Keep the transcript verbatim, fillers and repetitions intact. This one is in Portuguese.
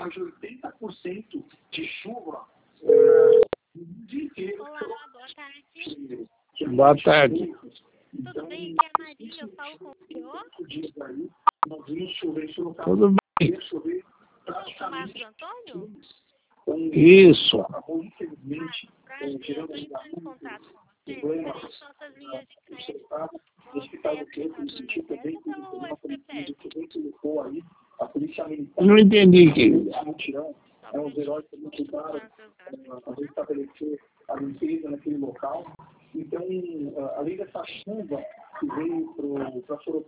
mais de oitenta por cento de chuva é, no dia inteiro. Olá, boa tarde. Boa tarde. Tudo bem? Aqui é a Maria, eu falo com o senhor? Nós vimos chover, chover, Tudo bem? chover O Marcos Antônio? Isso. Acabou, infelizmente, Prazer, eu estou entrando em contato com você, referente às nossas linhas de crédito. Você é aplicador de reserva ou S P P? Não entendi que. É um herói que muito claro a restabelecer a limpeza naquele local. Então, além dessa chuva que veio para Sorocaba,